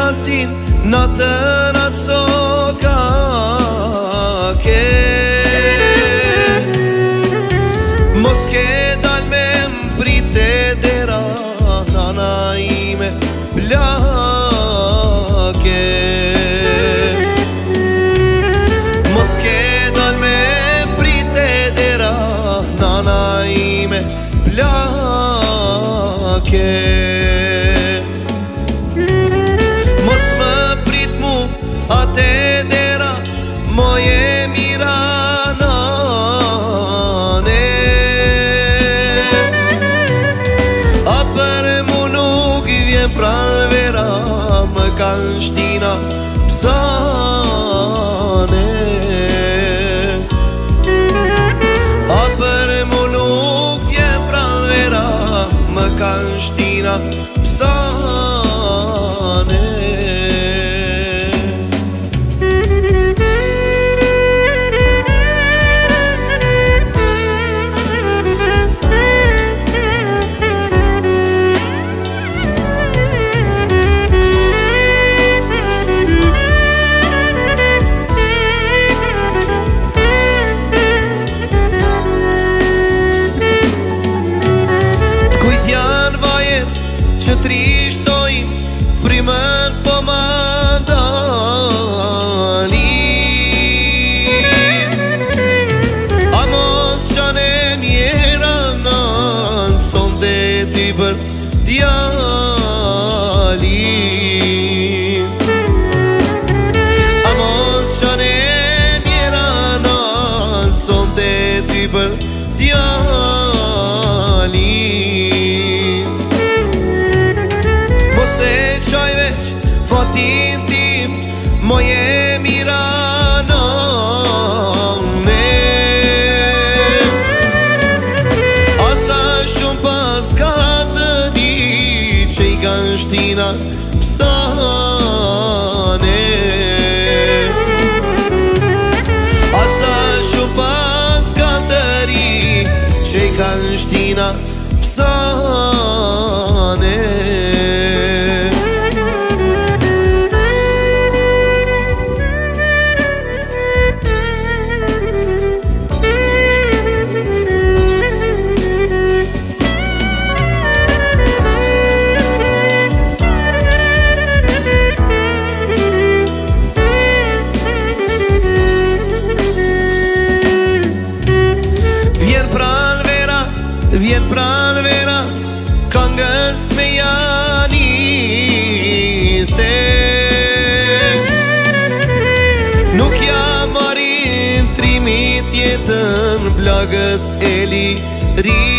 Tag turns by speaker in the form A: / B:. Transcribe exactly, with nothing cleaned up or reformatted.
A: krasin natën atë sokake. Mos ke dal me mbrite dera nana ime plake. Mos ke dal me mbrite dera nana ime plake. Mos më prit mu ate dera moje miranane. A për mu nuk vjen pran vera, më kanë shtina psane. A për mu nuk vjen pran vera, më kanë shtina psane. Që trishtoj, frimën po më dalin. A mos qane mjera nën, sonde ty për djalin. A mos qane mjera nën, sonde ty për djalin. Qaj veç fatin tim, moje miranane. Asa shumë pas ka të di që i kanë shtina psane. Asa shumë pas ka të ri që i kanë shtina psane. Vjen pran vera, këngës me janise. Nuk jam marin trimit jetën, blagët e liris.